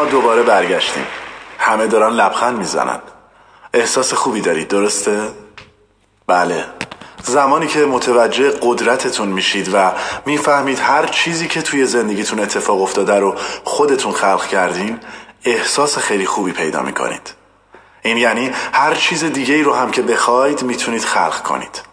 ما دوباره برگشتیم. همه دارن لبخند میزنن. احساس خوبی دارید، درسته؟ بله. زمانی که متوجه قدرتتون میشید و میفهمید هر چیزی که توی زندگیتون اتفاق افتاده رو خودتون خلق کردین، احساس خیلی خوبی پیدا میکنید. این یعنی هر چیز دیگه ای رو هم که بخواید میتونید خلق کنید.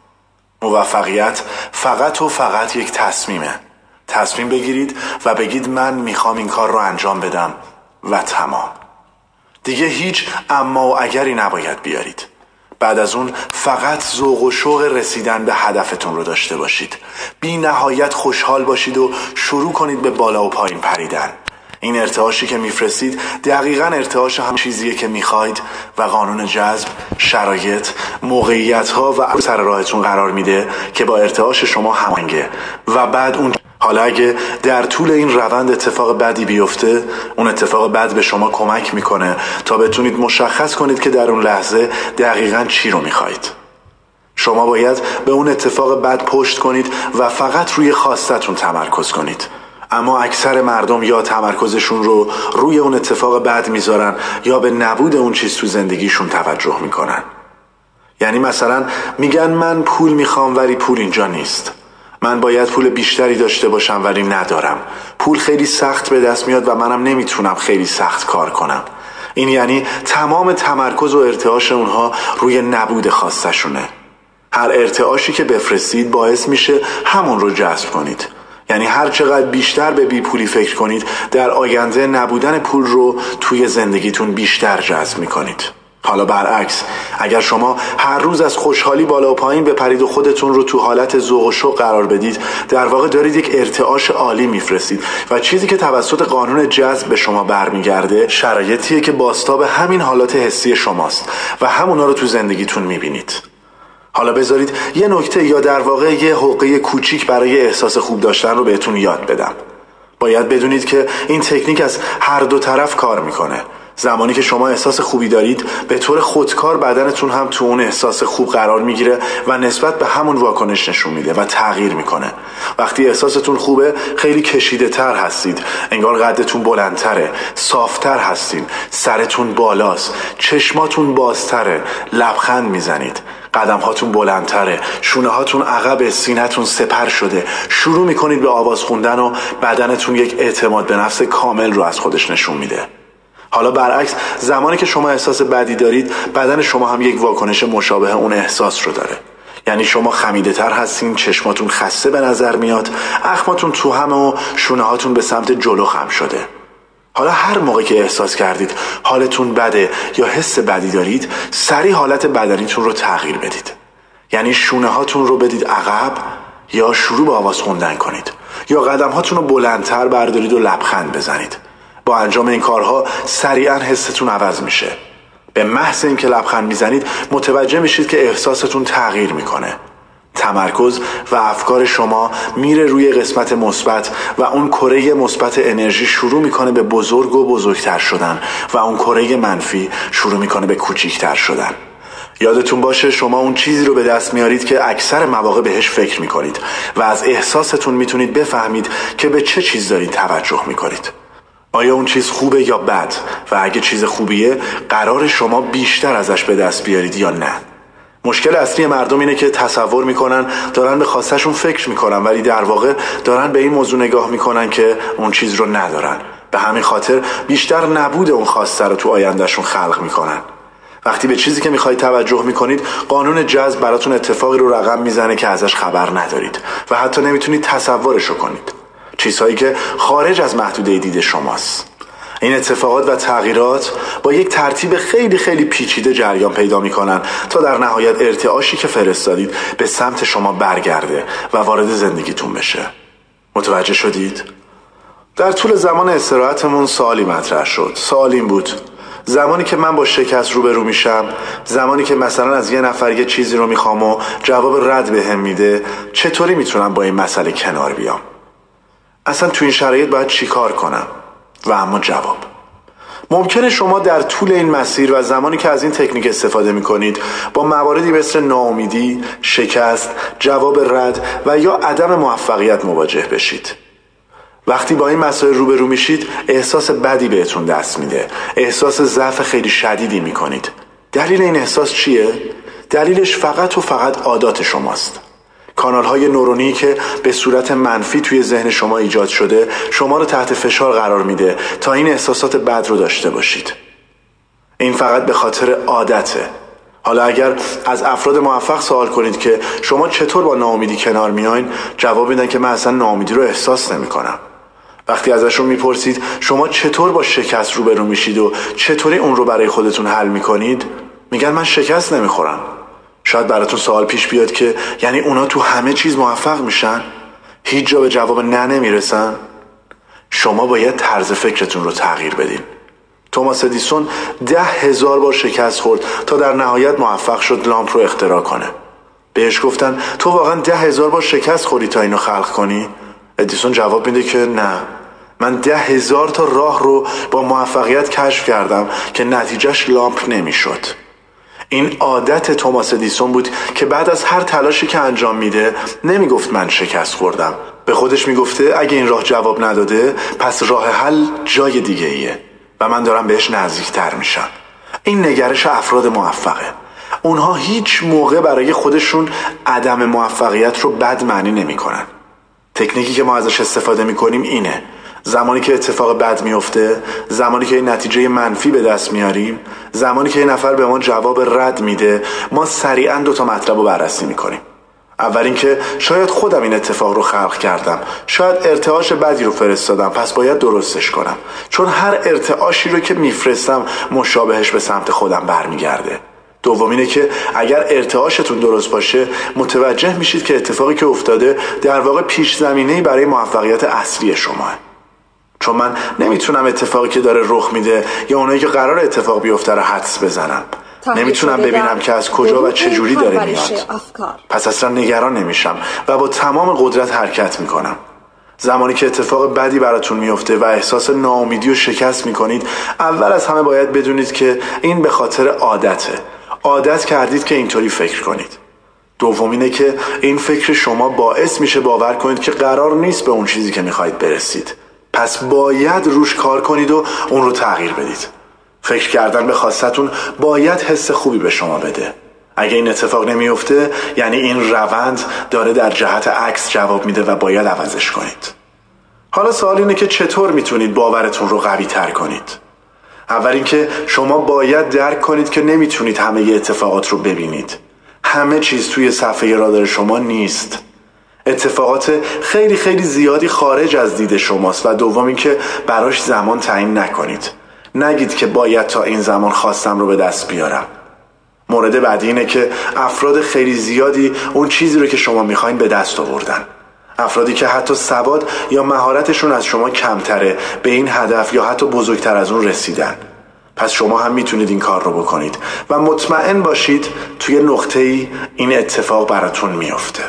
موفقیت فقط و فقط یک تصمیمه. تصمیم بگیرید و بگید من میخوام این کار رو انجام بدم و تمام. دیگه هیچ اما و اگری نباید بیارید. بعد از اون فقط ذوق و شوق رسیدن به هدفتون رو داشته باشید. بی نهایت خوشحال باشید و شروع کنید به بالا و پایین پریدن. این ارتعاشی که میفرستید دقیقاً ارتعاش هم چیزیه که میخواید و قانون جذب شرایط، موقعیت‌ها و سر راهتون قرار میده که با ارتعاش شما هماهنگه و بعد اون حالا اگه در طول این روند اتفاق بدی بیفته، اون اتفاق بد به شما کمک میکنه تا بتونید مشخص کنید که در اون لحظه دقیقاً چی رو میخواید. شما باید به اون اتفاق بد پشت کنید و فقط روی خواستتون تمرکز کنید. اما اکثر مردم یا تمرکزشون رو روی اون اتفاق بد میذارن یا به نبود اون چیز تو زندگیشون توجه میکنن. یعنی مثلا میگن من پول میخوام ولی پول اینجا نیست. من باید پول بیشتری داشته باشم ولی ندارم. پول خیلی سخت به دست میاد و منم نمیتونم خیلی سخت کار کنم. این یعنی تمام تمرکز و ارتعاش اونها روی نبود خواستشونه. هر ارتعاشی که بفرستید باعث میشه همون رو جذب کنید. یعنی هر چقدر بیشتر به بی پولی فکر کنید، در آینده نبودن پول رو توی زندگیتون بیشتر جذب میکنید. حالا برعکس، اگر شما هر روز از خوشحالی بالا و پایین بپرید و خودتون رو تو حالت ذوق و شوق قرار بدید، در واقع دارید یک ارتعاش عالی میفرستید و چیزی که توسط قانون جذب به شما برمیگرده شرایطیه که بازتاب همین حالات حسی شماست و همونا رو تو زندگیتون میبینید. حالا بذارید یه نکته یا در واقع یه حقه کوچیک برای احساس خوب داشتن رو بهتون یاد بدم. باید بدونید که این تکنیک از هر دو طرف کار میکنه. زمانی که شما احساس خوبی دارید، به طور خودکار بدنتون هم تو اون احساس خوب قرار میگیره و نسبت به همون واکنش نشون میده و تغییر میکنه. وقتی احساستون خوبه، خیلی کشیده تر هستید، انگار قدتون بلندتره، صافتر هستین، سرتون بالاست، چشماتون بازتره، لبخند میزنید، قدمهاتون بلندتره، شونه هاتون عقب، سینه‌تون سپر شده، شروع میکنید به آواز خوندن و بدنتون یک اعتماد به نفس کامل رو از خودش نشون میده. حالا برعکس، زمانی که شما احساس بدی دارید، بدن شما هم یک واکنش مشابه اون احساس رو داره. یعنی شما خمیده تر هستین، چشماتون خسته به نظر میاد، اخماتون تو همه و شونه هاتون به سمت جلو خم شده. حالا هر موقع که احساس کردید حالتون بده یا حس بدی دارید، سریع حالت بدنیتون رو تغییر بدید. یعنی شونه هاتون رو بدید عقب یا شروع به آواز خوندن کنید یا قدم هاتون رو بلندتر بردارید و لبخند بزنید. با انجام این کارها سریعا حستون عوض میشه. به محض اینکه لبخند میزنید متوجه میشید که احساستون تغییر میکنه. تمرکز و افکار شما میره روی قسمت مثبت و اون کره مثبت انرژی شروع میکنه به بزرگ و بزرگتر شدن و اون کره منفی شروع میکنه به کوچیکتر شدن. یادتون باشه شما اون چیزی رو به دست میارید که اکثر مواقع بهش فکر میکنید و از احساستون میتونید بفهمید که به چه چیز دارید توجه میکنید. آیا اون چیز خوبه یا بد؟ و اگه چیز خوبیه قرار شما بیشتر ازش به دست بیارید یا نه؟ مشکل اصلی مردم اینه که تصور میکنن دارن به خواستشون فکر میکنن ولی در واقع دارن به این موضوع نگاه میکنن که اون چیز رو ندارن. به همین خاطر بیشتر نبود اون خواسته رو تو آیندهشون خلق میکنن. وقتی به چیزی که میخواید توجه میکنید، قانون جذب براتون اتفاقی رو رقم میزنه که ازش خبر ندارید و حتی نمیتونید تصورشو کنید. چیزهایی که خارج از محدوده دید شماست. این اتفاقات و تغییرات با یک ترتیب خیلی خیلی پیچیده جریان پیدا میکنن تا در نهایت ارتعاشی که فرستادید به سمت شما برگرده و وارد زندگیتون بشه. متوجه شدید؟ در طول زمان استراحتمون سوالی مطرح شد. سوال این بود: زمانی که من با شکست روبرو میشم، زمانی که مثلا از یه نفر یه چیزی رو میخوام و جواب رد بهم میده، چطوری میتونم با این مسئله کنار بیام؟ اصلا تو این شرایط باید چی کار کنم؟ و اما جواب: ممکنه شما در طول این مسیر و زمانی که از این تکنیک استفاده میکنید با مواردی مثل ناامیدی، شکست، جواب رد و یا عدم موفقیت مواجه بشید. وقتی با این مسائل روبرو میشید احساس بدی بهتون دست میده، احساس ضعف خیلی شدیدی میکنید. دلیل این احساس چیه؟ دلیلش فقط و فقط عادات شماست. کانال‌های نورونی که به صورت منفی توی ذهن شما ایجاد شده شما رو تحت فشار قرار میده تا این احساسات بد رو داشته باشید. این فقط به خاطر عادته. حالا اگر از افراد موفق سوال کنید که شما چطور با ناامیدی کنار میاین، جواب میدن که من اصلا ناامیدی رو احساس نمی‌کنم. وقتی ازشون میپرسید شما چطور با شکست روبرو میشید و چطوری اون رو برای خودتون حل میکنید، میگن من شکست نمیخورم. شاید براتون سوال پیش بیاد که یعنی اونا تو همه چیز موفق میشن؟ هیچ جا به جواب نه نمیرسن؟ شما باید طرز فکرتون رو تغییر بدین. توماس ادیسون 10,000 بار شکست خورد تا در نهایت موفق شد لامپ رو اختراع کنه. بهش گفتن تو واقعا 10,000 بار شکست خوردی تا اینو خلق کنی؟ ادیسون جواب میده که نه، من 10,000 تا راه رو با موفقیت کشف کردم که نتیجهش لامپ نمیشد. این عادت توماس ادیسون بود که بعد از هر تلاشی که انجام میده نمیگفت من شکست خوردم. به خودش میگفته اگه این راه جواب نداده پس راه حل جای دیگه ایه و من دارم بهش نزدیکتر میشم. این نگرش افراد موفقه. اونها هیچ موقع برای خودشون عدم موفقیت رو بد معنی نمی کنن. تکنیکی که ما ازش استفاده می کنیم اینه: زمانی که اتفاق بد میفته، زمانی که نتیجه منفی به دست میاریم، زمانی که یه نفر به ما جواب رد میده، ما سریعا 2 مطلب رو بررسی میکنیم. اول اینکه شاید خودم این اتفاق رو خلق کردم، شاید ارتعاش بدی رو فرستادم، پس باید درستش کنم، چون هر ارتعاشی رو که میفرستم مشابهش به سمت خودم برمیگرده. دوم اینه که اگر ارتعاشتون درست باشه متوجه میشید که اتفاقی که افتاده در واقع پیش زمینه‌ای برای موفقیت اصلی شماه. چون من نمیتونم اتفاقی که داره رخ میده یا اونایی که قرار اتفاق بیفته رو حدس بزنم. نمیتونم ببینم که از کجا و چه جوری داره میاد. پس اصلا نگران نمیشم و با تمام قدرت حرکت میکنم. زمانی که اتفاق بدی براتون میفته و احساس ناامیدی و شکست میکنید، اول از همه باید بدونید که این به خاطر عادته. عادت کردید که اینطوری فکر کنید. دوم اینه که این فکر شما باعث میشه باور کنید که قرار نیست به اون چیزی که میخواید برسید. پس باید روش کار کنید و اون رو تغییر بدید. فکر کردن به خواستتون باید حس خوبی به شما بده. اگه این اتفاق نمیفته یعنی این روند داره در جهت عکس جواب میده و باید عوضش کنید. حالا سوال اینه که چطور میتونید باورتون رو قوی تر کنید؟ اول اینکه شما باید درک کنید که نمیتونید همه اتفاقات رو ببینید. همه چیز توی صفحه رادار شما نیست. اتفاقات خیلی خیلی زیادی خارج از دید شماست. و دوم اینکه براش زمان تعیین نکنید. نگید که باید تا این زمان خواستم رو به دست بیارم. مورد بعدی اینه که افراد خیلی زیادی اون چیزی رو که شما میخواین به دست آوردن. افرادی که حتی سواد یا مهارتشون از شما کمتره به این هدف یا حتی بزرگتر از اون رسیدن. پس شما هم میتونید این کار رو بکنید و مطمئن باشید توی نقطه‌ای این اتفاق براتون میفته.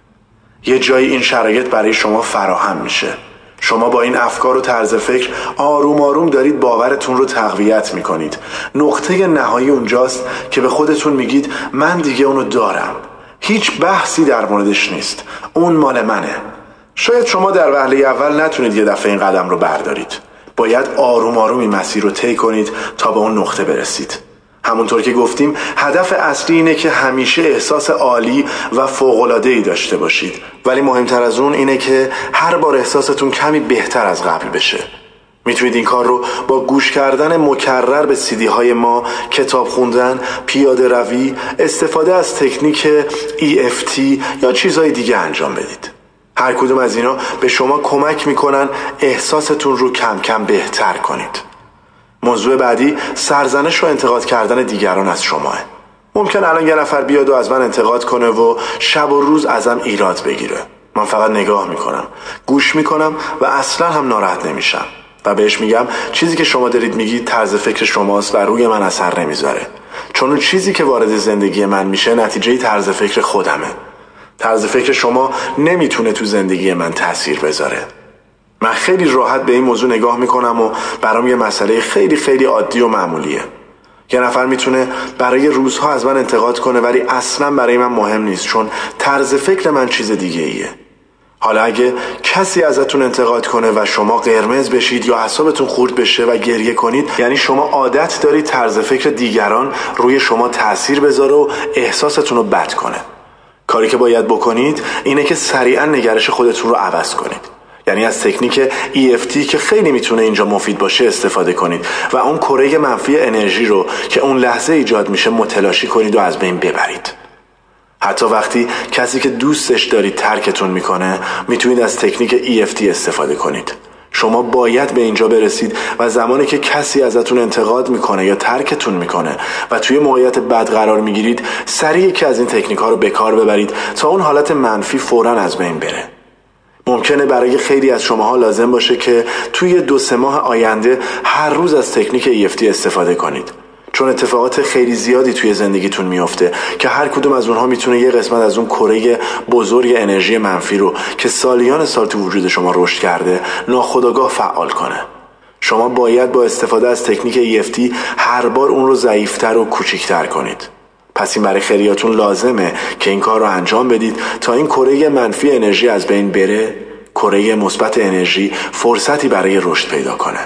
یه جایی این شرایط برای شما فراهم میشه. شما با این افکار و طرز فکر آروم آروم دارید باورتون رو تقویت میکنید. نقطه نهایی اونجاست که به خودتون میگید من دیگه اونو دارم. هیچ بحثی در موردش نیست. اون مال منه. شاید شما در وهله اول نتونید یه دفعه این قدم رو بردارید. باید آروم آروم این مسیر رو طی کنید تا به اون نقطه برسید. همونطور که گفتیم هدف اصلی اینه که همیشه احساس عالی و فوق‌العاده‌ای داشته باشید. ولی مهمتر از اون اینه که هر بار احساستون کمی بهتر از قبل بشه. میتونید این کار رو با گوش کردن مکرر به CD های ما، کتاب خوندن، پیاده روی، استفاده از تکنیک EFT یا چیزهای دیگه انجام بدید. هر کدوم از اینا به شما کمک میکنن احساستون رو کم کم بهتر کنید. موضوع بعدی سرزنش و انتقاد کردن دیگران از شماه. ممکن الان یه نفر بیاد و از من انتقاد کنه و شب و روز ازم ایراد بگیره. من فقط نگاه میکنم، گوش میکنم و اصلا هم ناراحت نمیشم و بهش میگم چیزی که شما دارید میگید طرز فکر شماست و روی من اثر نمیذاره. چون اون چیزی که وارد زندگی من میشه نتیجه طرز فکر خودمه. طرز فکر شما نمیتونه تو زندگی من تأثیر بذاره. من خیلی راحت به این موضوع نگاه میکنم و برام یه مسئله خیلی خیلی عادی و معمولیه. یه نفر میتونه برای روزها از من انتقاد کنه ولی اصلا برای من مهم نیست، چون طرز فکر من چیز دیگه ایه. حالا اگه کسی ازتون انتقاد کنه و شما قرمز بشید یا اعصابتون خورد بشه و گریه کنید، یعنی شما عادت دارید طرز فکر دیگران روی شما تأثیر بذاره و احساستون رو بد کنه. کاری که باید بکنید اینه که سریعا نگرش خودتون رو عوض کنید. یعنی از تکنیک EFT که خیلی میتونه اینجا مفید باشه استفاده کنید و اون کره منفی انرژی رو که اون لحظه ایجاد میشه متلاشی کنید و از بین ببرید. حتی وقتی کسی که دوستش دارید ترکتون میکنه، میتونید از تکنیک EFT استفاده کنید. شما باید به اینجا برسید و زمانی که کسی ازتون انتقاد میکنه یا ترکتون میکنه و توی موقعیت بد قرار میگیرید، سریع یکی از این تکنیک ها رو به کار ببرید تا اون حالت منفی فوراً از بین بره. ممکنه برای خیلی از شماها لازم باشه که توی 2-3 ماه آینده هر روز از تکنیک EFT استفاده کنید، چون اتفاقات خیلی زیادی توی زندگیتون میفته که هر کدوم از اونها میتونه یه قسمت از اون کره بزرگ انرژی منفی رو که سالیان سال تو وجود شما رشد کرده ناخودآگاه فعال کنه. شما باید با استفاده از تکنیک EFT هر بار اون رو ضعیف‌تر و کوچیک‌تر کنید. پس این برای خیلیاتون لازمه که این کار رو انجام بدید تا این کره منفی انرژی از بین بره، کره مثبت انرژی فرصتی برای رشد پیدا کنه.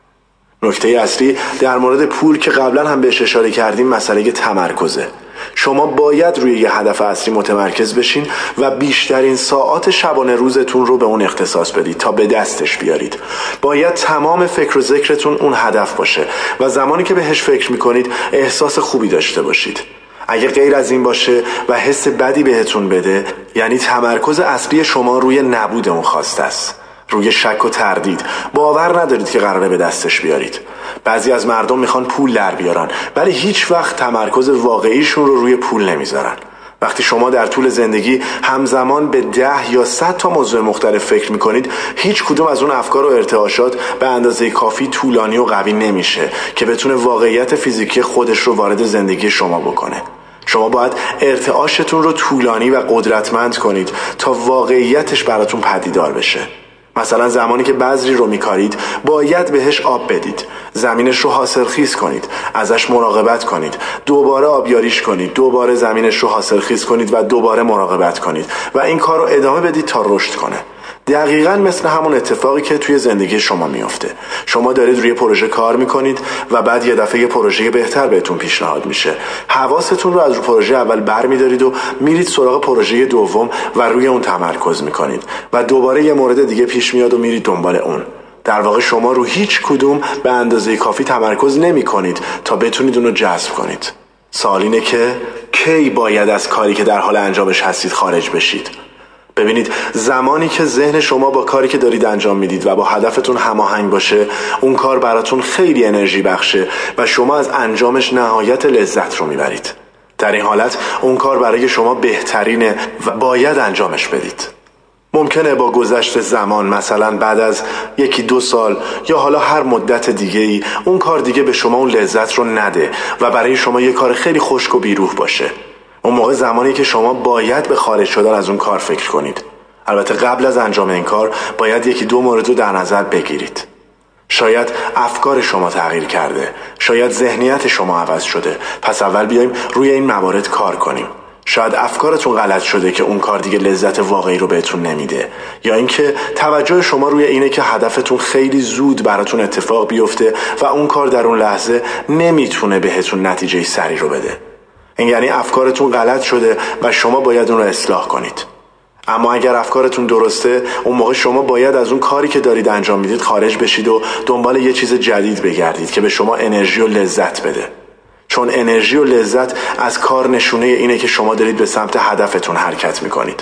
نکته اصلی در مورد پول که قبلا هم بهش اشاره کردیم مسئله تمرکزه. شما باید روی یه هدف اصلی متمرکز بشین و بیشترین ساعات شبانه روزتون رو به اون اختصاص بدید تا به دستش بیارید. باید تمام فکر و ذکرتون اون هدف باشه و زمانی که بهش فکر میکنید احساس خوبی داشته باشید. اگه غیر از این باشه و حس بدی بهتون بده، یعنی تمرکز اصلی شما روی نبود اون خواسته است، روی شک و تردید، باور ندارید که قراره به دستش بیارید. بعضی از مردم میخوان پول در بیارن ولی هیچ وقت تمرکز واقعیشون رو روی پول نمیذارن. وقتی شما در طول زندگی همزمان به 10 یا 100 تا موضوع مختلف فکر میکنید، هیچ کدوم از اون افکار و ارتعاشات به اندازه کافی طولانی و قوی نمیشه که بتونه واقعیت فیزیکی خودش رو وارد زندگی شما بکنه. شما باید ارتعاشتون رو طولانی و قدرتمند کنید تا واقعیتش براتون پدیدار بشه. مثلا زمانی که بذری رو میکارید باید بهش آب بدید، زمینش رو حاصلخیز کنید، ازش مراقبت کنید، دوباره آبیاریش کنید، دوباره زمینش رو حاصلخیز کنید و دوباره مراقبت کنید و این کار رو ادامه بدید تا رشد کنه. دقیقاً مثل همون اتفاقی که توی زندگی شما میفته. شما دارید روی پروژه کار میکنید و بعد یه دفعه یه پروژه بهتر بهتون پیشنهاد میشه. حواستون رو از رو پروژه اول برمی‌دارید و میرید سراغ پروژه دوم و روی اون تمرکز میکنید و دوباره یه مورد دیگه پیش میاد و میرید دنبال اون. در واقع شما رو هیچ کدوم به اندازه کافی تمرکز نمی‌کنید تا بتونید اون رو جذب کنید. سوال اینه که کی باید از کاری که در حال انجامش هستید خارج بشید؟ ببینید، زمانی که ذهن شما با کاری که دارید انجام میدید و با هدفتون هماهنگ باشه، اون کار براتون خیلی انرژی بخشه و شما از انجامش نهایت لذت رو میبرید. در این حالت اون کار برای شما بهترینه و باید انجامش بدید. ممکنه با گذشت زمان، مثلا بعد از 1-2 سال یا حالا هر مدت دیگه‌ای، اون کار دیگه به شما اون لذت رو نده و برای شما یه کار خیلی خشک و بیروح باشه. اون موقع زمانی که شما باید به خارج شدن از اون کار فکر کنید. البته قبل از انجام این کار باید 1-2 مورد رو در نظر بگیرید. شاید افکار شما تغییر کرده، شاید ذهنیت شما عوض شده. پس اول بیایم روی این موارد کار کنیم. شاید افکارتون غلط شده که اون کار دیگه لذت واقعی رو بهتون نمیده، یا اینکه توجه شما روی اینه که هدفتون خیلی زود براتون اتفاق بیفته و اون کار در اون لحظه نمیتونه بهتون نتیجه سریع رو بده. این یعنی افکارتون غلط شده و شما باید اون رو اصلاح کنید. اما اگر افکارتون درسته، اون موقع شما باید از اون کاری که دارید انجام میدید خارج بشید و دنبال یه چیز جدید بگردید که به شما انرژی و لذت بده. چون انرژی و لذت از کار نشونه اینه که شما دارید به سمت هدفتون حرکت میکنید.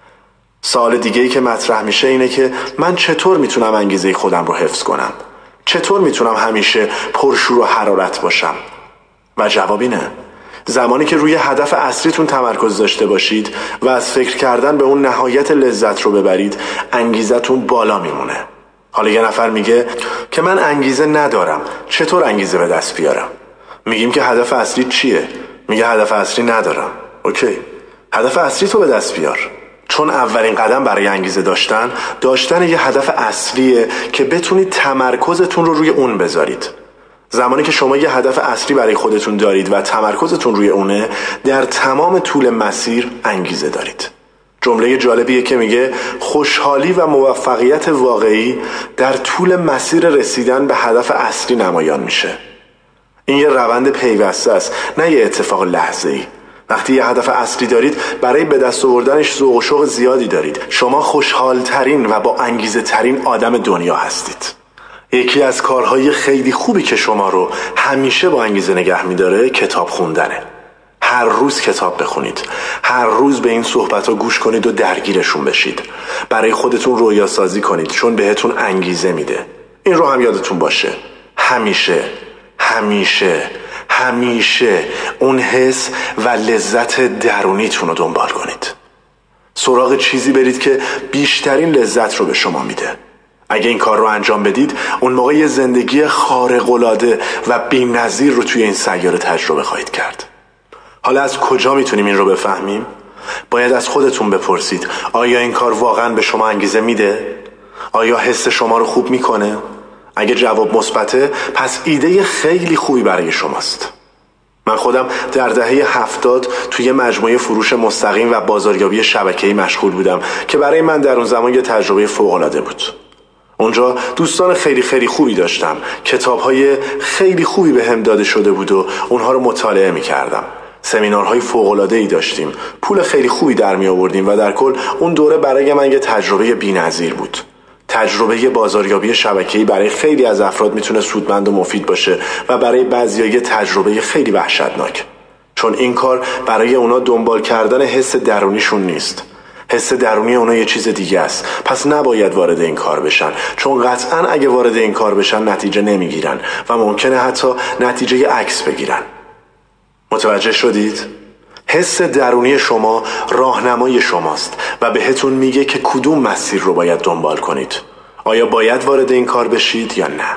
سوال دیگه‌ای که مطرح میشه اینه که من چطور میتونم انگیزه خودم رو حفظ کنم؟ چطور میتونم همیشه پرشور و حرارت باشم؟ و جواب اینه: زمانی که روی هدف اصلیتون تمرکز داشته باشید و از فکر کردن به اون نهایت لذت رو ببرید، انگیزتون بالا میمونه. حالا یه نفر میگه که من انگیزه ندارم، چطور انگیزه به دست بیارم؟ میگیم که هدف اصلی چیه؟ میگه هدف اصلی ندارم. اوکی، هدف اصلی تو به دست بیار. چون اولین قدم برای انگیزه داشتن یه هدف اصلیه که بتونید تمرکزتون رو روی اون بذارید. زمانی که شما یه هدف اصلی برای خودتون دارید و تمرکزتون روی اونه، در تمام طول مسیر انگیزه دارید. جمله جالبیه که میگه خوشحالی و موفقیت واقعی در طول مسیر رسیدن به هدف اصلی نمایان میشه. این یه روند پیوسته است، نه یه اتفاق لحظه‌ای. وقتی یه هدف اصلی دارید، برای به دست آوردنش ذوق و شوق زیادی دارید. شما خوشحالترین و با انگیزه ترین آدم دنیا هستید. یکی از کارهای خیلی خوبی که شما رو همیشه با انگیزه نگه میداره کتاب خوندنه. هر روز کتاب بخونید، هر روز به این صحبت‌ها گوش کنید و درگیرشون بشید. برای خودتون رویا سازی کنید، چون بهتون انگیزه میده. این رو هم یادتون باشه، همیشه همیشه همیشه اون حس و لذت درونیتون رو دنبال کنید. سراغ چیزی برید که بیشترین لذت رو به شما میده. اگه این کار رو انجام بدید، اون موقع یه زندگی خارق‌العاده و بی‌نظیر رو توی این سیاره تجربه خواهید کرد. حالا از کجا میتونیم این رو بفهمیم؟ باید از خودتون بپرسید، آیا این کار واقعا به شما انگیزه میده؟ آیا حس شما رو خوب میکنه؟ اگه جواب مثبته، پس ایده خیلی خوبی برای شماست. من خودم در دهه 70 توی مجموعه فروش مستقیم و بازاریابی شبکه‌ای مشغول بودم که برای من در اون زمان یه تجربه فوق‌العاده بود. اونجا دوستان خیلی خیلی خوبی داشتم، کتاب‌های خیلی خوبی به هم داده شده بود و اونها رو مطالعه می‌کردم. سمینارهای فوق‌العاده‌ای داشتیم، پول خیلی خوبی در می آوردیم و در کل اون دوره برای من یه تجربه بی‌نظیر بود. تجربه بازاریابی شبکه‌ای برای خیلی از افراد میتونه سودمند و مفید باشه و برای بعضی‌ها یه تجربه خیلی وحشتناک، چون این کار برای اونا دنبال کردن حس درونیشون نیست. حس درونی اونا یه چیز دیگه است. پس نباید وارد این کار بشن، چون قطعاً اگه وارد این کار بشن نتیجه نمیگیرن و ممکنه حتی نتیجه عکس بگیرن. متوجه شدید؟ حس درونی شما راهنمای شماست و بهتون میگه که کدوم مسیر رو باید دنبال کنید. آیا باید وارد این کار بشید یا نه؟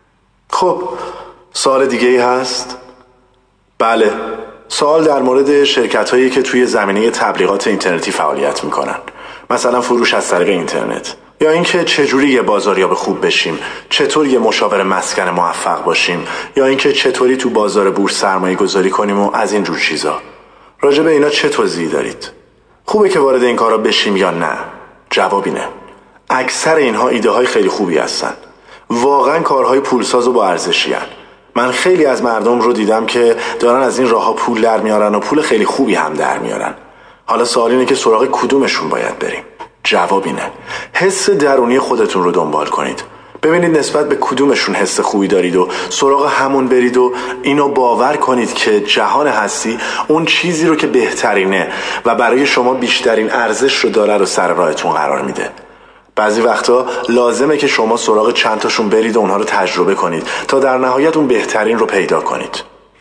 خب، سوال دیگه ای هست؟ بله، سوال در مورد شرکت هایی که توی زمینه تبلیغات اینترنتی فعالیت میکنن، مثلا فروش از طریق اینترنت، یا اینکه چجوری یه بازاریاب خوب بشیم، چطور یه مشاور مسکن موفق باشیم، یا اینکه چطوری تو بازار بورس سرمایه گذاری کنیم و از این جور چیزا. راجع به اینا چه توضیحی دارید؟ خوبه که وارد این کارا بشیم یا نه؟ جواب اینه، اکثر اینها ایده های خیلی خوبی هستن، واقعا کارهای پولساز و با ارزشی هن. من خیلی از مردم رو دیدم که دارن از این راهها پول در میارن و پول خیلی خوبی هم در میارن. حالا سوال اینه که سراغ کدومشون باید بریم؟ جواب اینه، حس درونی خودتون رو دنبال کنید. ببینید نسبت به کدومشون حس خوبی دارید و سراغ همون برید و اینو باور کنید که جهان هستی اون چیزی رو که بهترینه و برای شما بیشترین ارزش رو داره رو سر راهتون قرار میده. بعضی وقتا لازمه که شما سراغ چند تاشون برید و اونها رو تجربه کنید تا در نهایت اون بهترین رو پیدا کنید.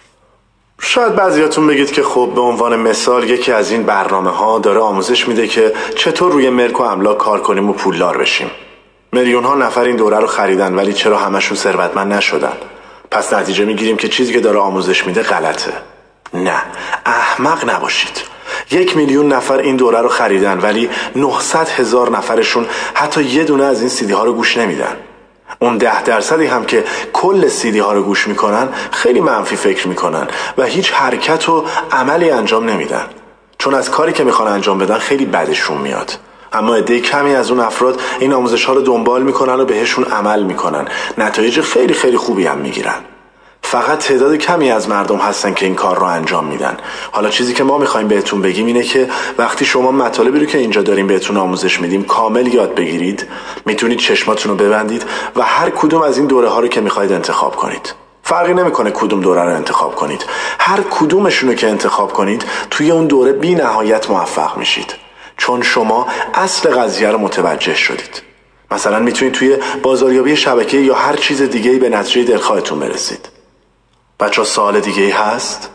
شاید بعضیاتون بگید که خب به عنوان مثال یکی از این برنامه‌ها داره آموزش میده که چطور روی ملک و املاک کار کنیم و پولدار بشیم. میلیون‌ها نفر این دوره رو خریدن، ولی چرا همشون ثروتمند نشدن؟ پس نتیجه میگیریم که چیزی که داره آموزش میده غلطه. نه، احمق نباشید. 1 میلیون نفر این دوره رو خریدن، ولی 900,000 نفرشون حتی یه دونه از این سیدی ها رو گوش نمیدن. اون 10% هم که کل سیدی ها رو گوش میکنن خیلی منفی فکر میکنن و هیچ حرکت و عملی انجام نمیدن، چون از کاری که میخوان انجام بدن خیلی بدشون میاد. اما عده کمی از اون افراد این آموزش ها رو دنبال میکنن و بهشون عمل میکنن، نتایج خیلی خیلی خوبی هم میگیرن. فقط تعداد کمی از مردم هستن که این کار رو انجام میدن. حالا چیزی که ما میخوایم بهتون بگیم اینه که وقتی شما مطالبی رو که اینجا داریم بهتون آموزش میدیم کامل یاد بگیرید، میتونید چشماتون رو ببندید و هر کدوم از این دوره ها رو که میخواید انتخاب کنید. فرقی نمیکنه کدوم دوره رو انتخاب کنید، هر کدومشون رو که انتخاب کنید توی اون دوره بی نهایت موفق میشید، چون شما اصل قضیه رو متوجه شدید. مثلا میتونید توی بازاریابی شبکه‌ای یا هر چیز دیگه‌ای به نتیجه دلخواهتون برسید. بچه ها سوال دیگه‌ای هست؟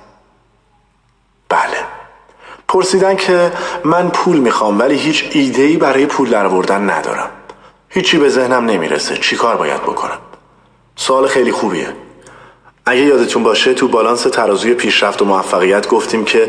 بله. پرسیدن که من پول میخوام ولی هیچ ایده‌ای برای پول درآوردن ندارم. هیچی به ذهنم نمیرسه. چی کار باید بکنم؟ سوال خیلی خوبیه. اگه یادتون باشه تو بالانس ترازوی پیشرفت و موفقیت گفتیم که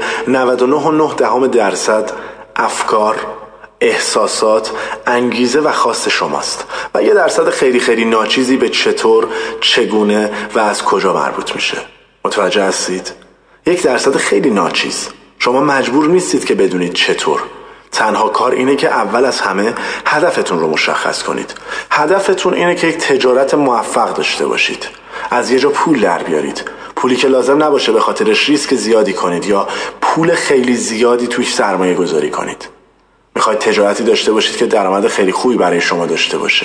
99.9% افکار، احساسات، انگیزه و خواست شماست و 1% خیلی خیلی ناچیزی به چطور، چگونه و از کجا مربوط میشه. متوجه هستید؟ 1% خیلی ناچیز. شما مجبور نیستید که بدونید چطور. تنها کار اینه که اول از همه هدفتون رو مشخص کنید. هدفتون اینه که یک تجارت موفق داشته باشید، از یه جا پول در بیارید، پولی که لازم نباشه به خاطرش ریسک زیادی کنید یا پول خیلی زیادی توش سرمایه گذاری کنید. میخواید تجارتی داشته باشید که درآمد خیلی خوبی برای شما داشته باشه،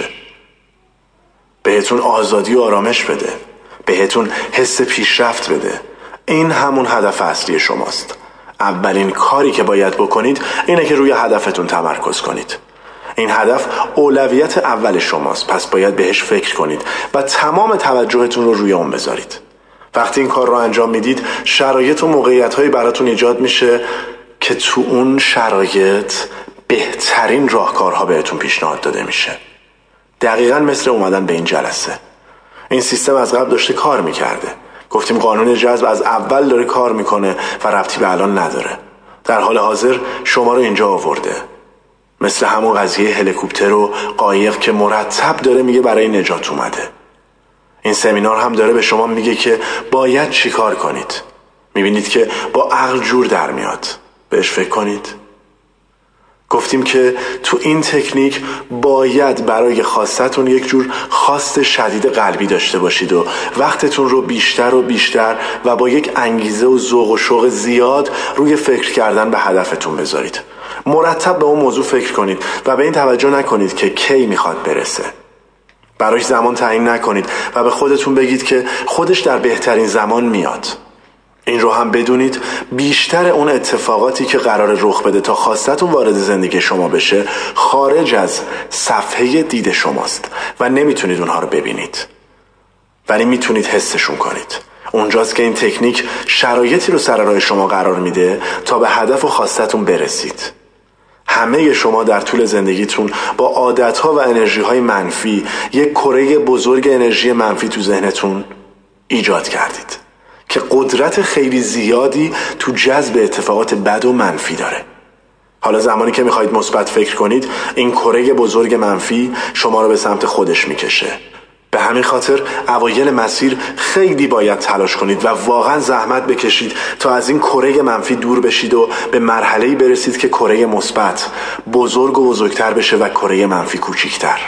بهتون آزادی و آرامش بده، بهتون حس پیشرفت بده. این همون هدف اصلی شماست. اولین کاری که باید بکنید اینه که روی هدفتون تمرکز کنید. این هدف اولویت اول شماست، پس باید بهش فکر کنید و تمام توجهتون رو روی اون بذارید. وقتی این کار رو انجام میدید، شرایط و موقعیت‌هایی براتون ایجاد میشه که تو اون شرایط بهترین راهکارها بهتون پیشنهاد داده میشه. دقیقاً مثل اومدن به این جلسه. این سیستم از قبل داشته کار میکرده. گفتیم قانون جذب از اول داره کار میکنه و ربطی به الان نداره. در حال حاضر شما رو اینجا آورده، مثل همون قضیه هلیکوپتر و قایق که مرتب داره میگه برای نجات اومده. این سمینار هم داره به شما میگه که باید چی کار کنید. میبینید که با عقل جور در میاد. بهش فکر کنید. گفتیم که تو این تکنیک باید برای خواستتون یک جور خواست شدید قلبی داشته باشید و وقتتون رو بیشتر و بیشتر و با یک انگیزه و ذوق و شوق زیاد روی فکر کردن به هدفتون بذارید. مرتب به اون موضوع فکر کنید و به این توجه نکنید که کی میخواد برسه. براش زمان تعیین نکنید و به خودتون بگید که خودش در بهترین زمان میاد. این رو هم بدونید بیشتر اون اتفاقاتی که قرار رخ بده تا خواستتون وارد زندگی شما بشه خارج از صفحه دید شماست و نمیتونید اونها رو ببینید، ولی میتونید حسشون کنید. اونجاست که این تکنیک شرایطی رو سر راه شما قرار میده تا به هدف و خواستتون برسید. همه شما در طول زندگیتون با عادتها و انرژیهای منفی یک کره بزرگ انرژی منفی تو ذهنتون ایجاد کردید که قدرت خیلی زیادی تو جذب اتفاقات بد و منفی داره. حالا زمانی که میخواید مثبت فکر کنید، این کره بزرگ منفی شما رو به سمت خودش میکشه. به همین خاطر اوایل مسیر خیلی باید تلاش کنید و واقعا زحمت بکشید تا از این کره منفی دور بشید و به مرحله‌ای برسید که کره مثبت بزرگ و بزرگتر بشه و کره منفی کوچیکتر.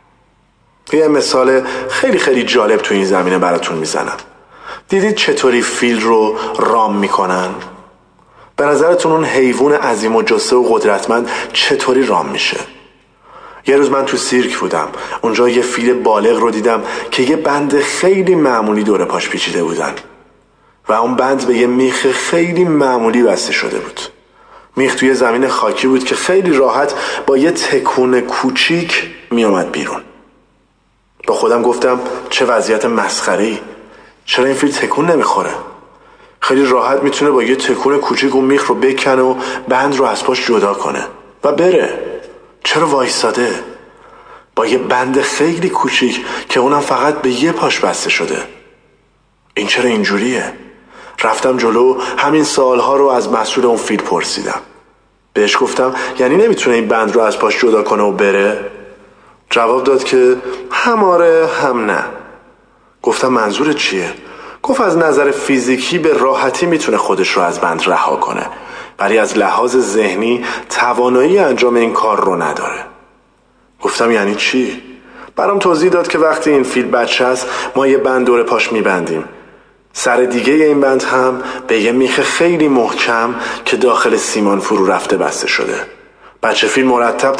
یه مثال خیلی خیلی جالب تو این زمینه براتون میزنم. دیدید چطوری فیل رو رام میکنن؟ به نظرتون اون حیوان عظیم و جثه و قدرتمند چطوری رام میشه؟ یه روز من تو سیرک بودم. اونجا یه فیل بالغ رو دیدم که یه بند خیلی معمولی دور پاش پیچیده بودن و اون بند به یه میخ خیلی معمولی بسته شده بود. میخ توی زمین خاکی بود که خیلی راحت با یه تکون کوچیک میومد بیرون. با خودم گفتم چه وضعیت مسخره‌ای، چرا این فیل تکون نمیخوره؟ خیلی راحت میتونه با یه تکون کوچیک اون میخ رو بکنه و بند رو از پاش جدا کنه و بره. چرا وایساده با یه بند خیلی کوچیک که اونم فقط به یه پاش بسته شده؟ این چرا اینجوریه؟ رفتم جلو، همین سوالها رو از مسئول اون فیل پرسیدم. بهش گفتم یعنی نمیتونه این بند رو از پاش جدا کنه و بره؟ جواب داد که هم آره هم نه. گفتم منظور چیه؟ گفت از نظر فیزیکی به راحتی میتونه خودش رو از بند رها کنه، ولی از لحاظ ذهنی توانایی انجام این کار رو نداره. گفتم یعنی چی؟ برام توضیح داد که وقتی این فیل بچه است ما یه بند دور پاش میبندیم، سر دیگه این بند هم به یه میخ خیلی محکم که داخل سیمان فرو رفته بسته شده. بچه فیل مرتب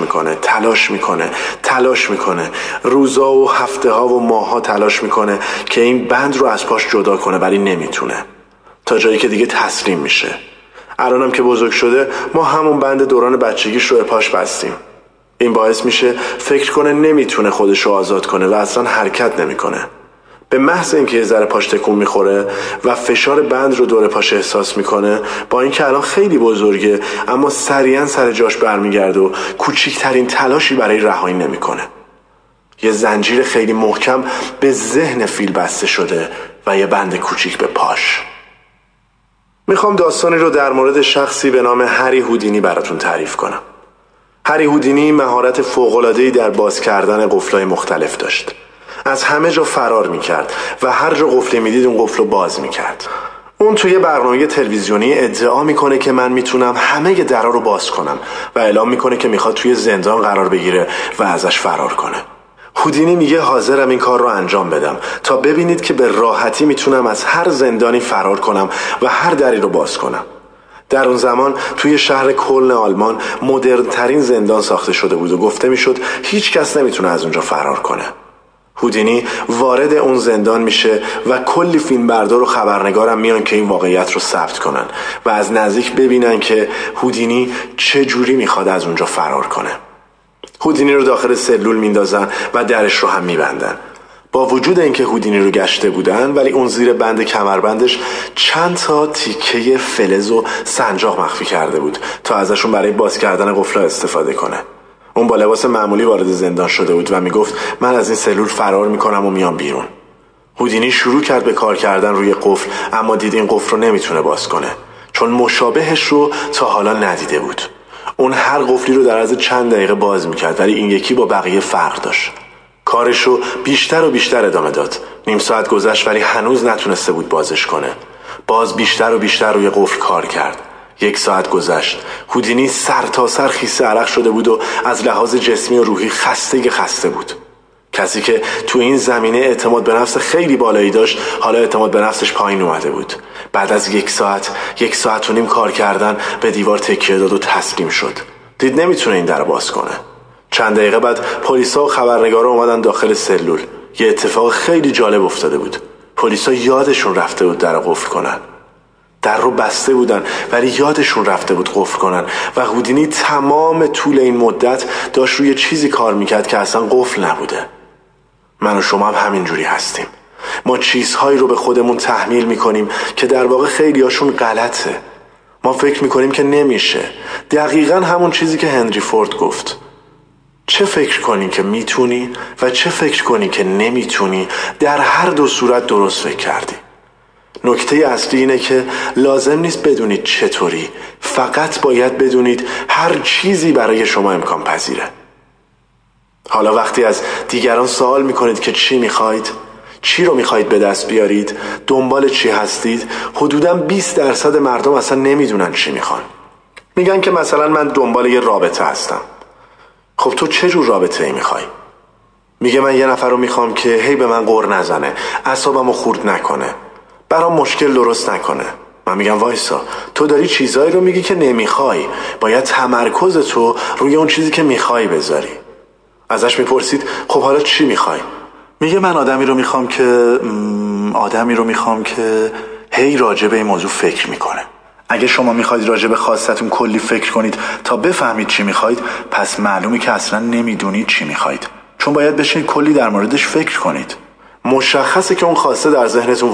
تلاش میکنه روزا و هفته ها و ماه ها تلاش میکنه که این بند رو از پاش جدا کنه، ولی نمیتونه، تا جایی که دیگه تسلیم میشه. الانم که بزرگ شده ما همون بند دوران بچگیش رو پاش بستیم. این باعث میشه فکر کنه نمیتونه خودش رو آزاد کنه و اصلا حرکت نمیکنه. به محض اینکه یه ذره پاش تکون میخوره و فشار بند رو دور پاش احساس میکنه، با اینکه الان خیلی بزرگه اما سریعا سر جاش برمیگرده و کوچیکترین تلاشی برای رهایی نمیکنه. یه زنجیر خیلی محکم به ذهن فیل بسته شده و یه بند کوچیک به پاش. میخوام داستانی رو در مورد شخصی به نام هری هودینی براتون تعریف کنم. هری هودینی مهارت فوق‌العاده‌ای در باز کردن قفل‌های مختلف داشت. از همه جا فرار میکرد و هر جا قفلی میدید اون قفل رو باز میکرد. اون توی برنامه تلویزیونی ادعا میکنه که من میتونم همه درا رو باز کنم و اعلام میکنه که میخواد توی زندان قرار بگیره و ازش فرار کنه. هودینی میگه حاضرم این کار رو انجام بدم تا ببینید که به راحتی میتونم از هر زندانی فرار کنم و هر دری رو باز کنم. در اون زمان توی شهر کلن آلمان مدرن ترین زندان ساخته شده بود و گفته میشد هیچ کس نمیتونه از اونجا فرار کنه. هودینی وارد اون زندان میشه و کلی فیلمبردار و خبرنگارم میان که این واقعیت رو ثبت کنن و از نزدیک ببینن که هودینی چه جوری میخواد از اونجا فرار کنه. هودینی رو داخل سلول میندازن و درش رو هم میبندن. با وجود اینکه هودینی رو گشته بودن ولی اون زیر بند کمربندش چند تا تیکه فلز و سنجاق مخفی کرده بود تا ازشون برای باز کردن قفل استفاده کنه. اون با لباس معمولی وارد زندان شده بود و میگفت من از این سلول فرار میکنم و میام بیرون. هودینی شروع کرد به کار کردن روی قفل، اما دید این قفل رو نمیتونه باز کنه چون مشابهش رو تا حالا ندیده بود. اون هر قفلی رو در عرض چند دقیقه باز میکرد ولی این یکی با بقیه فرق داشت. کارش رو بیشتر و بیشتر ادامه داد. نیم ساعت گذشت ولی هنوز نتونسته بود بازش کنه. باز بیشتر و بیشتر روی قفل کار کرد. 1 ساعت گذشت. هودینی سر تا سر خیس عرق شده بود و از لحاظ جسمی و روحی خسته بود. کسی که تو این زمینه اعتماد به نفس خیلی بالایی داشت حالا اعتماد به نفسش پایین اومده بود. بعد از 1 ساعت و نیم کار کردن به دیوار تکیه داد و تسلیم شد. دید نمیتونه این در باز کنه. چند دقیقه بعد پلیسا و خبرنگارا اومدن داخل سلول. یه اتفاق خیلی جالب افتاده بود. پلیسا یادشون رفته بود در قفل کنن. در رو بسته بودن ولی یادشون رفته بود قفل کنن و هودینی تمام طول این مدت داشت روی چیزی کار میکرد که اصلا قفل نبوده. من و شما هم همینجوری هستیم. ما چیزهایی رو به خودمون تحمیل میکنیم که در واقع خیلی هاشون غلطه. ما فکر میکنیم که نمیشه. دقیقاً همون چیزی که هنری فورد گفت. چه فکر کنی که میتونی و چه فکر کنی که نمیتونی، در هر دو صورت درست فکر کردی. نکته اصلی اینه که لازم نیست بدونید چطوری، فقط باید بدونید هر چیزی برای شما امکان پذیره. حالا وقتی از دیگران سوال میکنید که چی میخواید، چی رو میخواید به دست بیارید، دنبال چی هستید، حدوداً 20% مردم اصلا نمیدونن چی میخوان. میگن که مثلا من دنبال یه رابطه هستم. خب تو چه جور رابطه ای میخوای؟ میگه من یه نفر رو میخوام که هی به من غر نزنه، اعصابمو خورد نکنه، برام مشکل درست نکنه. من میگم وایسا، تو داری چیزایی رو میگی که نمیخوای، باید تمرکز تو روی اون چیزی که میخوای بذاری. ازش میپرسید خب حالا چی میخوای؟ میگه من آدمی رو میخوام که هی راجع به این موضوع فکر میکنه. اگه شما میخواید راجع به خواستتون کلی فکر کنید تا بفهمید چی میخواید، پس معلومه که اصلا نمیدونید چی میخواید، چون باید بشینید کلی در موردش فکر کنید. مشخصه که اون خواسته در ذهنتون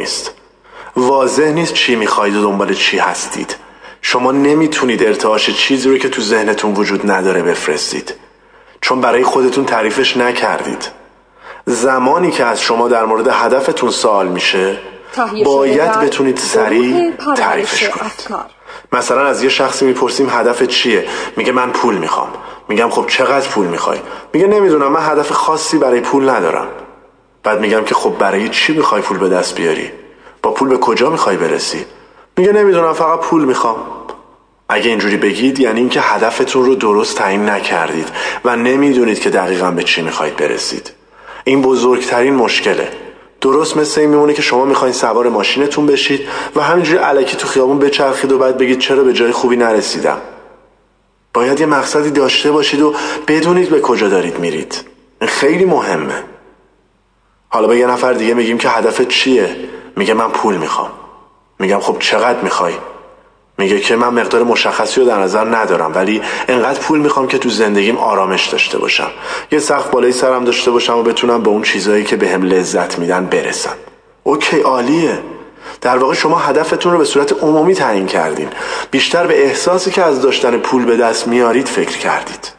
واضح نیست چی میخواید و دنبال چی هستید. شما نمیتونید ارتعاش چیزی رو که تو ذهنتون وجود نداره بفرستید، چون برای خودتون تعریفش نکردید. زمانی که از شما در مورد هدفتون سوال میشه باید بتونید سریع تعریفش کنید. مثلا از یه شخصی میپرسیم هدفت چیه؟ میگه من پول میخوام. میگم خب چقدر پول میخوای؟ میگه نمیدونم، من هدف خاصی برای پول ندارم. بعد میگم که خب برای چی میخوای پول به دست بیاری؟ با پول به کجا میخوای برسی؟ میگه نمیدونم، فقط پول میخوام. اگه اینجوری بگید یعنی اینکه هدفتون رو درست تعیین نکردید و نمیدونید که دقیقاً به چی میخواید برسید. این بزرگترین مشکله. درست مثل این میمونه که شما میخواین سوار ماشینتون بشید و همینجوری الکی تو خیابون بچرخید و بعد بگید چرا به جای خوبی نرسیدم. باید یه مقصدی داشته باشید و بدونید به کجا دارید میرید. این خیلی مهمه. حالا به یه نفر دیگه میگیم که هدفت چیه؟ میگه من پول میخوام. میگم خب چقدر میخوای؟ میگه که من مقدار مشخصی رو در نظر ندارم، ولی انقدر پول میخوام که تو زندگیم آرامش داشته باشم، یه سقف بالای سرم داشته باشم و بتونم به اون چیزایی که بهم لذت میدن برسم. اوکی، عالیه. در واقع شما هدفتون رو به صورت عمومی تعیین کردین. بیشتر به احساسی که از داشتن پول به دست میارید فکر کردید.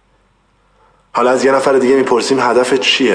حالا از یه نفر دیگه میپرسیم هدفت چیه؟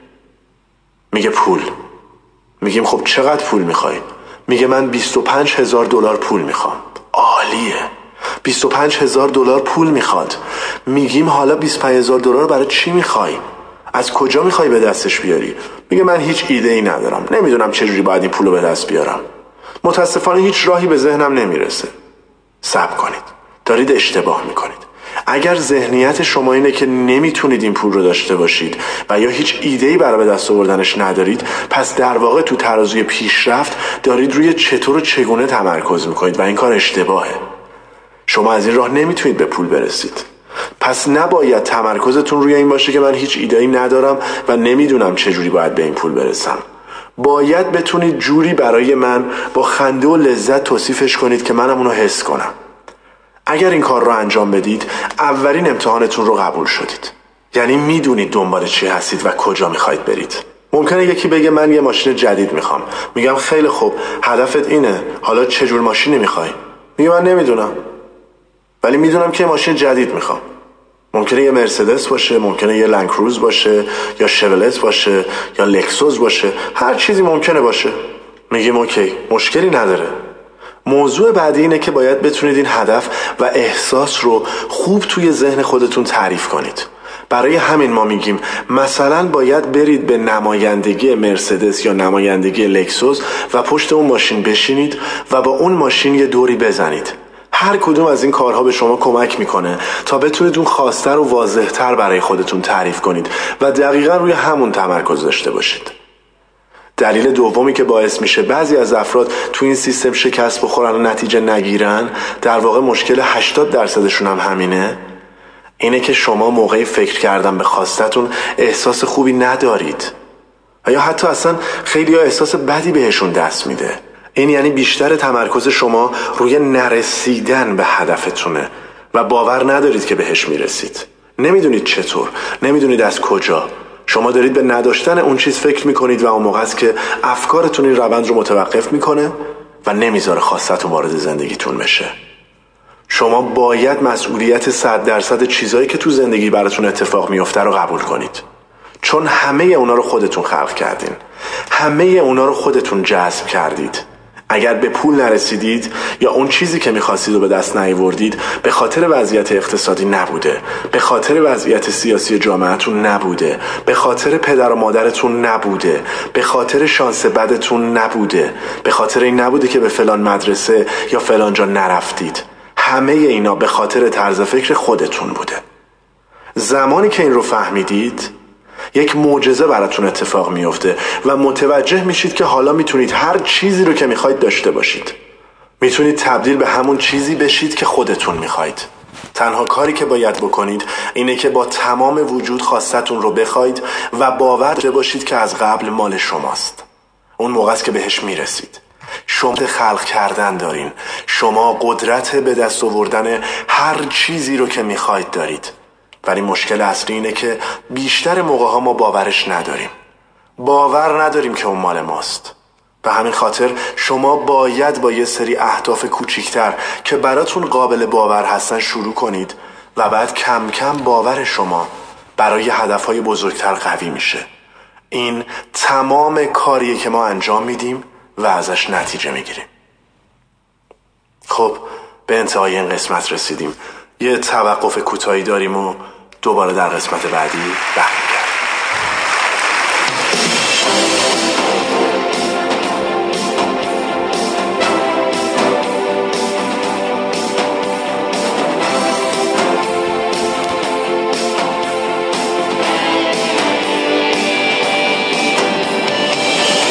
میگه پول. میگیم خب چقدر پول میخوای؟ میگه من $25,000 پول میخوام. عالیه، $25,000 پول میخواد. میگیم حالا $25,000 برای چی میخوای؟ از کجا میخوای به دستش بیاری؟ میگه من هیچ ایده ای ندارم، نمیدونم چجوری باید این پولو به دست بیارم. متاسفانه هیچ راهی به ذهنم نمیرسه. صبر کنید. دارید اشتباه میکنید. اگر ذهنیت شما اینه که نمیتونید این پول رو داشته باشید و یا هیچ ایده‌ای برای به دست آوردنش ندارید، پس در واقع تو ترازوی پیشرفت دارید روی چطور و چگونه تمرکز میکنید و این کار اشتباهه. شما از این راه نمیتونید به پول برسید. پس نباید تمرکزتون روی این باشه که من هیچ ایده‌ای ندارم و نمیدونم چجوری باید به این پول برسم. باید بتونید جوری برای من با خنده و لذت توصیفش کنید که منم اونو حس کنم. اگر این کار رو انجام بدید، اولین امتحانتون رو قبول شدید. یعنی میدونید دنبال چی هستید و کجا میخواید برید. ممکنه یکی بگه من یه ماشین جدید میخوام. میگم خیلی خوب، هدفت اینه. حالا چه جور ماشینی میخوای؟ میگه من نمیدونم، ولی میدونم که ماشین جدید میخوام. ممکنه یه مرسدس باشه، ممکنه یه لند کروز باشه، یا شورلت باشه، یا لکسوس باشه. هر چیزی ممکنه باشه. میگیم اوکی، مشکلی نداره. موضوع بعدی اینه که باید بتونید این هدف و احساس رو خوب توی ذهن خودتون تعریف کنید. برای همین ما میگیم مثلا باید برید به نمایندگی مرسدس یا نمایندگی لکسوس و پشت اون ماشین بشینید و با اون ماشین یه دوری بزنید. هر کدوم از این کارها به شما کمک میکنه تا بتونید اون خواسته رو واضح‌تر برای خودتون تعریف کنید و دقیقا روی همون تمرکز داشته باشید. دلیل دومی که باعث میشه بعضی از افراد تو این سیستم شکست بخورن و نتیجه نگیرن، در واقع مشکل 80% هم همینه، اینه که شما موقع فکر کردن به خواستتون احساس خوبی ندارید و یا حتی اصلا خیلی ها احساس بدی بهشون دست میده. این یعنی بیشتر تمرکز شما روی نرسیدن به هدفتونه و باور ندارید که بهش میرسید. نمیدونید چطور، نمیدونید از کجا. شما دارید به نداشتن اون چیز فکر میکنید و اون موقع است که افکارتون این روند رو متوقف میکنه و نمیذاره خواستتون وارد زندگیتون بشه. شما باید مسئولیت 100% چیزایی که تو زندگی براتون اتفاق میفته رو قبول کنید. چون همه اونا رو خودتون خلق کردین. همه اونا رو خودتون جذب کردید. اگر به پول نرسیدید یا اون چیزی که میخواستید رو به دست نیاوردید، به خاطر وضعیت اقتصادی نبوده، به خاطر وضعیت سیاسی جامعهتون نبوده، به خاطر پدر و مادرتون نبوده، به خاطر شانس بدتون نبوده، به خاطر این نبوده که به فلان مدرسه یا فلان جا نرفتید. همه اینا به خاطر طرز فکر خودتون بوده. زمانی که این رو فهمیدید، یک معجزه براتون اتفاق میفته و متوجه میشید که حالا میتونید هر چیزی رو که میخواید داشته باشید. میتونید تبدیل به همون چیزی بشید که خودتون میخواید. تنها کاری که باید بکنید اینه که با تمام وجود خواستتون رو بخواید و باور داشته باشید که از قبل مال شماست. اون موقع است که بهش میرسید. شما خلق کردن دارین. شما قدرت به دست آوردن هر چیزی رو که میخواید دارید. ولی مشکل اصلی اینه که بیشتر موقع‌ها ما باورش نداریم. باور نداریم که اون مال ماست. به همین خاطر شما باید با یه سری اهداف کوچیکتر که براتون قابل باور هستن شروع کنید و بعد کم کم باور شما برای هدفهای بزرگتر قوی میشه. این تمام کاریه که ما انجام میدیم و ازش نتیجه میگیریم. خب به انتهای این قسمت رسیدیم. یه توقف کوتاهی داریم و دوباره در قسمت بعدی برمیگردیم.